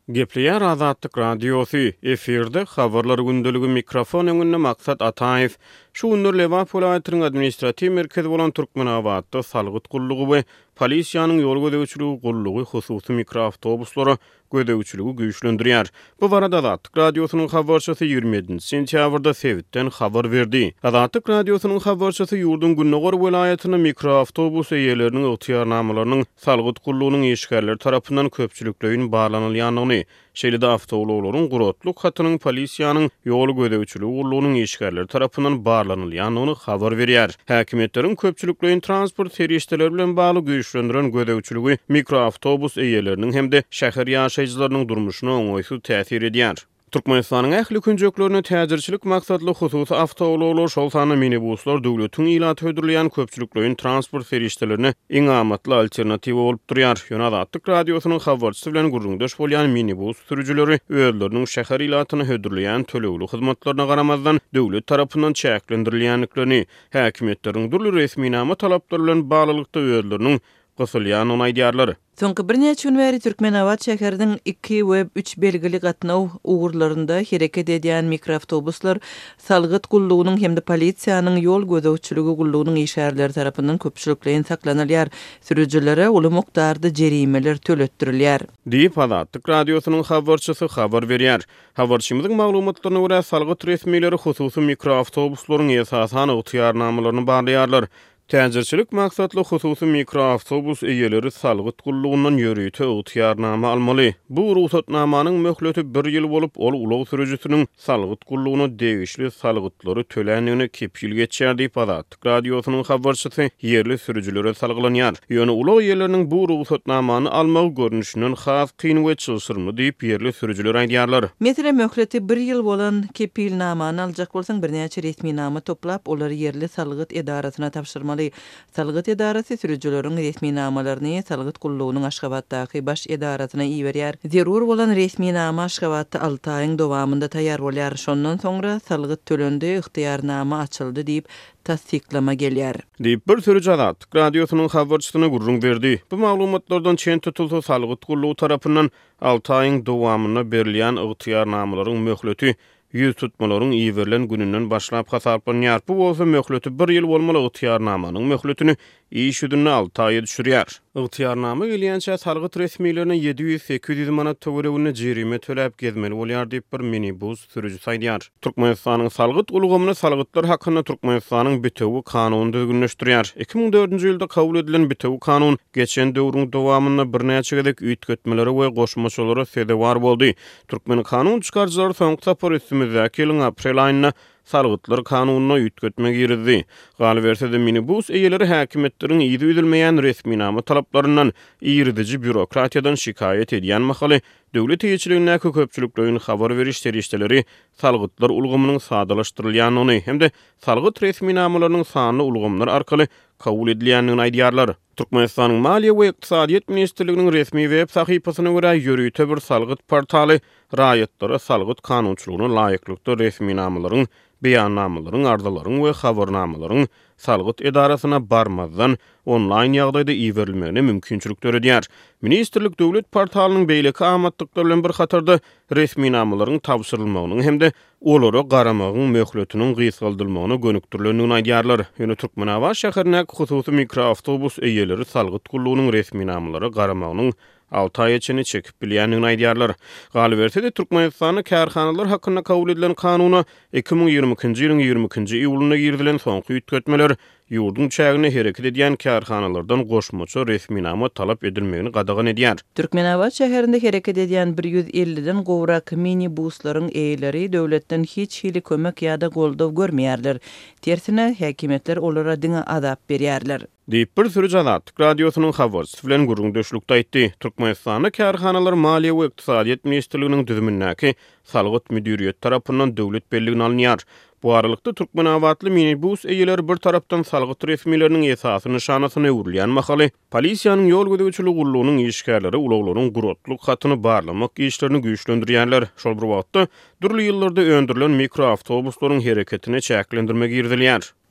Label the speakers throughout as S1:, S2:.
S1: Gepleýär Azatlyk Radiosu efirde habarlar gündölügi mikrofon öňünde maksat Ataýew şu günler Lewap welaýatynyň administrativ merkezi bolan Türkmenawatda salgyt gullugy we polisiýanyň ýol gödäwçiligi gullugy hususy mikroawtobuslara gödäwçiligi güýçlendirýär. Bu barada Azatlyk Radiosynyň habarçysy 27 sentýabrda Sewitden habar berdi. Azatlyk Radiosynyň habarçysy ýurdun Günnogor welaýatynyň mikroawtobus eýeleriniň ygtyýarnamalarynyň salgyt gullugynyň eşgärleri tarapyndan köpçülikleýin barlanylýanyny, şeýle-de awtobuslarlaryň gurutluk hatynyň polisiýanyň ýol gödäwçiligi gullugynyň eşgärleri tarapyndan barlanylýanyny habar berýär. Häkimetleriň köpçülikleýin transport serişdeleri bilen bagly güýçlendiren gödäwçiligi mikroawtobus eýeleriniň hemde şäher ýaşaýjylarynyň durmuşyna oňaýsuz täsir edýär. Türkmenistanyň ähli künjeklerine täzirçilik maksatly hususy awtobuslar, şol sany minibuslar döwletiň ýyla tödürleýän köpçülikleýin transport serişdelerini iň amatly alternatiw bolup durýar. Ýöne Azatlyk Radiosynyň habarçysy bilen gurrundaş bolýan minibus sürüjileri özleriniň şäher ýylatyny hödürleýän tölegli hyzmatlaryna garamazdan döwlet tarapyndan çäklendirilýänliklerini, häkimetleriň durly resminama talaplary bilen baglylykda özleriniň gysylýan onaýdýarlar.
S2: Soňky bir neçe gün bäri Türkmenawat şäheriniň 2 we 3 belgili gatnaw ugurlarynda hereket edýän mikroawtobuslar salgyt gullugynyň hemde polisiýanyň ýol gödäwçiligi gullugynyň işgärleri tarapyndan köpçülikleýin saklanylýar. Sürüjilere uly mukdarda jerimeler töletdirilýär.
S1: Diýip Azatlyk Radiosynyň habarçysy habar berýär. Habarçymyzyň maglumatlaryna görä salgyt resmileri hususy mikroawtobuslaryň esasan ygtyýarnamalaryny barlaýarlar. Täzirçilik maksatly hususy mikroawtobus eýeleri salgyt gullugyndan ýörüýte ygtyýarnama almaly. Bu ruhsatnamanyň möhleti 1 ýyl bolup, ol ulaw sürüjisiniň salgyt gullugyna degişli salgytlary tölenýäni kepil geçýär diýip Azatlyk Radiosynyň habarçysy ýerli sürüjilere salgylanyar. Ýöne ulaw ýerleriniň bu ruhsatnamany almagy görnüşinden has kyn we çylsyrmy diýip ýerli sürüjiler aýdýarlar.
S2: Mesele möhleti 1 ýyl bolan kepilnamany aljak bolsaň bir näçe resminama toplap olary ýerli salgyt edarasyna tapşyrmaly. Salgyt edarasy sürüjileriň resminamalaryny salgyt gullugynyň Aşgabatdaky baş edarasyna iýerýär. Zerur bolan resminama Aşgabatda 6 aýyň dowamynda taýýar bolýar. Şondan soňra salgyt tölendi, ygtyýarnama açyldy diýip tasdiklama gelýär.
S1: Diýip bir sürüji Azatlyk Radiosynyň habarçysyna gurrun berdi. Bu maglumatlardan çen tutulsa salgyt gullugy tarapyndan 6 aýyň dowamyna berilýän ygtyýarnamalaryň möhleti 100 tutmalaryň iýerilen gününden başlap hasaplanýar. Bu bolsa möhleti 1 ýyl bolmaly ygtyýarnamanyň möhletini iş ýüdüne 6 aýa düşürýär. Ygtyýarnama gelýänçe salgyt resmilerine 700-800 manat töwerewine jerime töläp gezmeli bolýar diýip bir minibus sürüjisi aýdýar. Türkmenistanyň salgyt ulgamyny salgytlar hakynda Türkmenistanyň BTW kanuny düzgünleşdirýär. 2004-nji ýylda kabul edilen BTW kanun geçen döwrüň dowamynda bir näçe gedek üýtgetmeleri we goşmaçylara sebäp boldy. Türkmen kanun çykarjylary soňky tapar üstümizdäki ýylyň aprel aýyna salgytlar kanunyna üýtgetmek girdi. Galy berse-de minibus eýeleri häkimetleriň ýygy edilmeýän resminama talaplaryndan ýyrdyjy bürokratiýadan şikayet edýän mahaly döwlet ýetirligindäki köpçüliklerin habar beriş serişdeleri salgytlar ulgamynyň sadalaşdyrylýanyny hemde salgyt resminamalarynyň sany ulgamlar arkaly kabul edilýänini aýdýarlar. Türkmenistanyň Maliýe we Ykdysadyýet ministrliginiň resmi web sahypasyna görä ýörüýte bir salgyt portaly raýatlara salgyt kanunçylygyna laýyklykda resminamalaryň, beýannamalaryň, ardalaryň we habarnamalaryň salgyt edarasyna barmazdan onlaýn ýagdaýda iýerilmegine mümkinçilik töredýär. Ministrlik döwlet portalynyň beýleki amatlyklary bilen bir hatarda resminamalaryň tapşyrylmagynyň hemde olara garamagyň möhletiniň gysgaldylmagyna gönükdirilenini aýdýarlar. Ýöne Türkmenawat şäherine hususy mikroawtobus eýeleri salgyt gullugynyň resminamalary garamagynyň 6 ay içini çekip bilýänini aýdýarlar. Galy berse-de Türkmenistanyň kärhanalar hakynda kabul edilen kanuny 2022-nji ýylyň 22-nji iýulyna girdilen soňky üýtgetmeler ýurdun çägine hereket edýän kärhanalardan goşmaça resminama talap edilmegini gadagan edýär.
S2: Türkmenawat şäherinde hereket edýän 150-den gowrak minibuslaryň eýeleri döwletden hiç hili kömek ýa-da goldaw görmeýärler. Tersine häkimetler olara diňe azap berýärler.
S1: Diýip bir sürüji Azatlyk Radiosynyň habarçysy bilen gurrundaşlykda aýtdy. Türkmenistanyň kärhanalar Maliýe we Ykdysadyýet ministrliginiň düzümindäki salgyt müdiriýet tarapyndan döwlet belligini alınýar. Bu aralykda Türkmenawatly minibus eýeleri bir tarapdan salgyt resmileriniň esasyny şanasyna öwrülýän mahaly polisiýanyň ýol gödäwçiligi gullugynyň işgärleri ulaglaryň gurutluk hatyny barlamak işlerini güýçlendirýänler. Şol bir wagtda durly ýyllarda öndürilen mikroawtobuslaryň hereketini çäklendirmek girdilýär.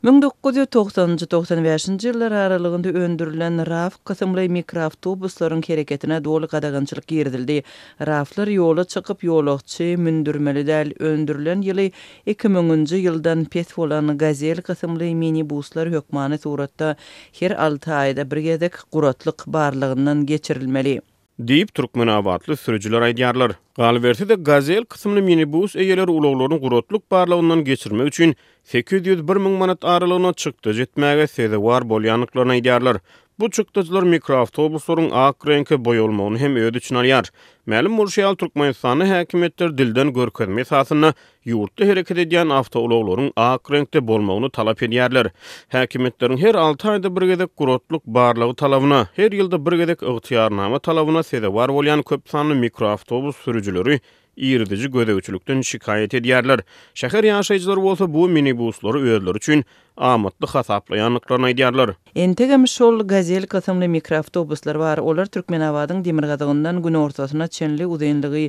S2: 1990-95 ýyllar aralygynda öndürilen RAF kysymly mikroawtobuslaryň hereketine doly gadagançylyk girdildi. RAFlar ýola çykyp ýolagçy mündürmeli däl. Öndürilen ýyly 2000-nji ýyldan pes bolan Gazel kysymly minibuslar hökmany suratda her 6 aýda bir gezek guratlyk barlygyndan geçirilmeli
S1: diýip Türkmenawatly sürüjüler aýdýarlar. Galberti de Gazel kysymly minibus eýeleri ulaglaryň guratlyk barlygyndan geçirmek üçin 800.000 manat aralygyna çykdy jetmäge sede war bolýanlyklaryny aýdýarlar. Bu çykdyjylar mikroawtobuslaryň ak reňke boýalmagyny hem öýde üçin alýar. Ma'lum bolýar Türkmenistany häkimetler dilden görkezme esasyna ýurtda hereket edýän awtoulaklaryň ak reňkde bolmagyny talap edýärler. Häkimetleriň her 6 aýda bir gezek guratlyk barlygy talabyna, her ýylda bir gezek ygtyýarnama talabyna sede war bolýan köp sanly mikroawtobus sürüjüleri ýerdici gödegçilikden şikayet edýärler. Şäher ýaşaýjylary bolsa bu minibuslary özleri üçin amatly hasaplaýanlyklaryny aýdýarlar.
S2: Entegem şol Gazel kysymly mikroawtobuslar bar. Olar Türkmenawadyň Demirgadagyndan gün ortasyna çenli uzunlygy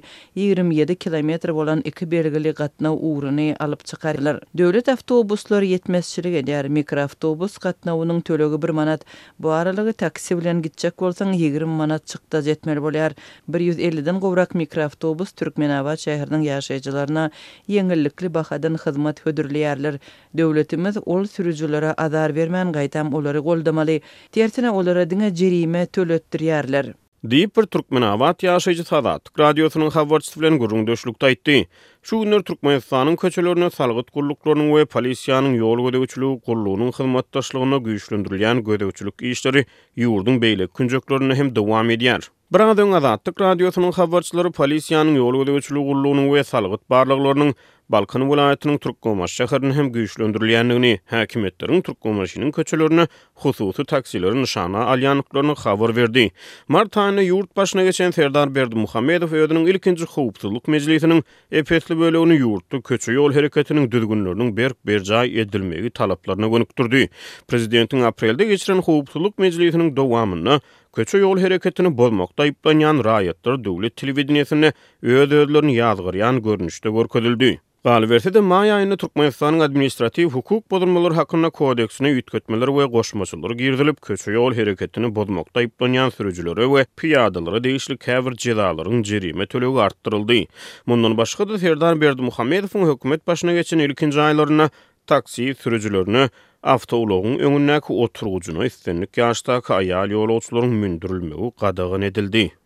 S2: 27 kilometr bolan iki belgili gatnaw uğruny alyp çykarlar. Döwlet awtobuslary yetmezçilik edýär. Mikroawtobus gatnawynyň tölegi 1 manat. Bu aralygy taksi bilen gitjek bolsaň 20 manat çykda jetmeli bolýar. 150-den gowrak mikroawtobus Türkmenawat şäheriniň ýaşaýjylaryna ýeňillikli bahadan hyzmat hödürleýärler. Döwletimiz ol sürüjülere azar bermän gaýtam olary goldamaly. Tersine olara diňe jerime töletdirýärler.
S1: Diýip bir Türkmenawat ýaşaýjy Sadat radiosynyň habarçysy bilen gurrundaşlykda aýtdy. Şu günler Türkmenistanyň köçelerine salgyt guruluklarynyň we polisiýanyň ýol gödegçiligi gurulugynyň hyzmatdaşlygyna güýçlendirilýän gödegçilik işleri ýurdun beýlek künjeklerine hem dowam edýär. Birazdan Azatlyk radiosynyň habarçylary polisiýanyň ýol gödegçiligi gurulugynyň we salgyt barlyklarynyň Balkan vilayatynyň Türkmenmaş şäherine hem güýçlendirilýändigini, häkimetleriň Türkmenmaşynyň köçelerine hususy taksileri nişana alýanlyklaryny habar berdi. Mart aýyna ýurt başyna geçen Serdar Berdimuhammedow öýüniň ilkinji howpsuzlyk mejlisiniň epesli bölegini ýurtda köçe ýol hereketiniň düzgünleriniň berjaý edilmegi talaplaryna gönükdirdi. Prezidentiň aprelde geçiren howpsuzlyk mejlisiniň dowamyna köçe ýol hereketini bozmakda aýplanýan raýatlar döwlet telewizionyny özlerini ýazgyrýan görnüşde görkezildi. Galberti de may aýyna Türkmenistanyň administrativ hukuk bozulmalary hakkında kodeksine ýitgetmeler we goşmaçylar girdilip köçe ýol hereketini bozmakda aýplanýan sürüjülere we piýadalara değişlik häzir jezalaryň jerime tölegi artdyryldy. Mundan başga da Serdar Berdimuhammedowyň hökümet başyna geçen ilkinji aýlaryna taksi sürüjülerini awtoulagyň öňündäki oturgujyna istenlik ýaşdaky aýal ýolagçylaryň mündürilmegi gadagyn edildi.